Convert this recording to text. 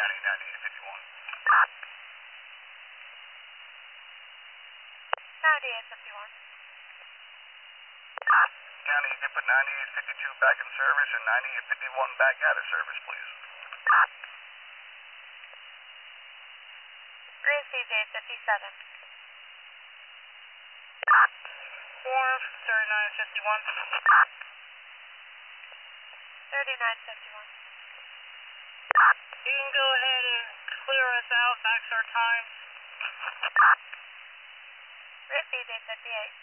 County 9851. 9851. County, you can put 9852 back in service and 9851 back out of service, please. Received 857. Warren, 3951. 3951. You can go ahead and clear us out. Max our time. Received 858.